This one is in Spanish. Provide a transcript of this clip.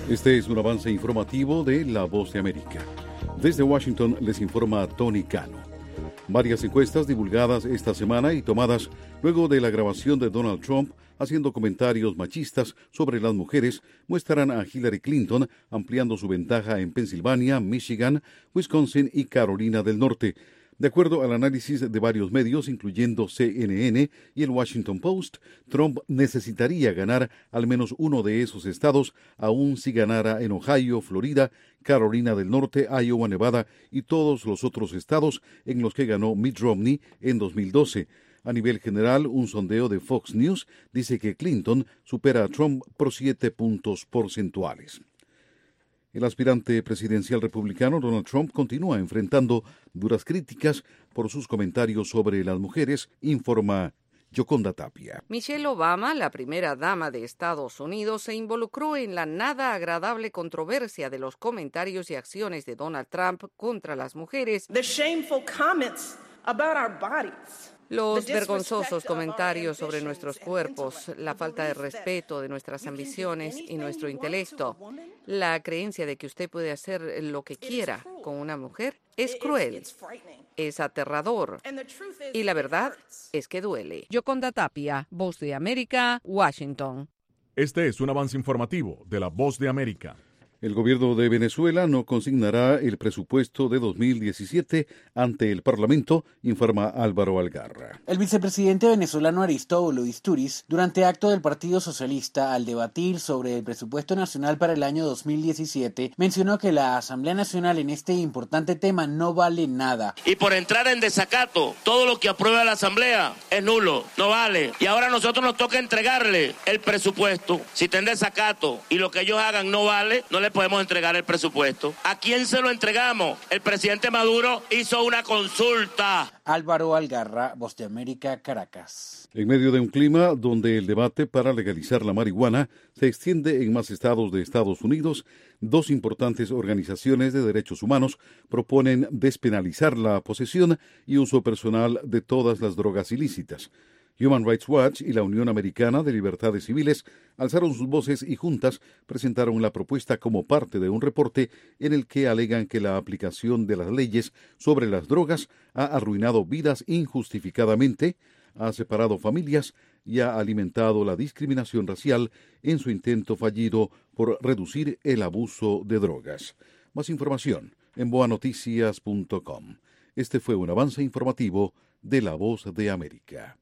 Este es un avance informativo de La Voz de América. Desde Washington les informa Tony Cano. Varias encuestas divulgadas esta semana y tomadas luego de la grabación de Donald Trump haciendo comentarios machistas sobre las mujeres muestran a Hillary Clinton ampliando su ventaja en Pensilvania, Michigan, Wisconsin y Carolina del Norte. De acuerdo al análisis de varios medios, incluyendo CNN y el Washington Post, Trump necesitaría ganar al menos uno de esos estados, aun si ganara en Ohio, Florida, Carolina del Norte, Iowa, Nevada y todos los otros estados en los que ganó Mitt Romney en 2012. A nivel general, un sondeo de Fox News dice que Clinton supera a Trump por 7 puntos porcentuales. El aspirante presidencial republicano Donald Trump continúa enfrentando duras críticas por sus comentarios sobre las mujeres, informa Yoconda Tapia. Michelle Obama, la primera dama de Estados Unidos, se involucró en la nada agradable controversia de los comentarios y acciones de Donald Trump contra las mujeres. The shameful comments about our bodies. Los vergonzosos comentarios sobre nuestros cuerpos, la falta de respeto de nuestras ambiciones y nuestro intelecto, la creencia de que usted puede hacer lo que quiera con una mujer es cruel, es aterrador y la verdad es que duele. Yoconda Tapia, Voz de América, Washington. Este es un avance informativo de La Voz de América. El gobierno de Venezuela no consignará el presupuesto de 2017 ante el Parlamento, informa Álvaro Algarra. El vicepresidente venezolano Aristóbulo Istúriz, durante acto del Partido Socialista, al debatir sobre el presupuesto nacional para el año 2017, mencionó que la Asamblea Nacional en este importante tema no vale nada. Y por entrar en desacato, todo lo que aprueba la Asamblea es nulo, no vale. Y ahora a nosotros nos toca entregarle el presupuesto. Si está en desacato y lo que ellos hagan no vale, no le podemos entregar el presupuesto. ¿A quién se lo entregamos? El presidente Maduro hizo una consulta. Álvaro Algarra, Voz de América, Caracas. En medio de un clima donde el debate para legalizar la marihuana se extiende en más estados de Estados Unidos, dos importantes organizaciones de derechos humanos proponen despenalizar la posesión y uso personal de todas las drogas ilícitas. Human Rights Watch y la Unión Americana de Libertades Civiles alzaron sus voces y juntas presentaron la propuesta como parte de un reporte en el que alegan que la aplicación de las leyes sobre las drogas ha arruinado vidas injustificadamente, ha separado familias y ha alimentado la discriminación racial en su intento fallido por reducir el abuso de drogas. Más información en boanoticias.com. Este fue un avance informativo de La Voz de América.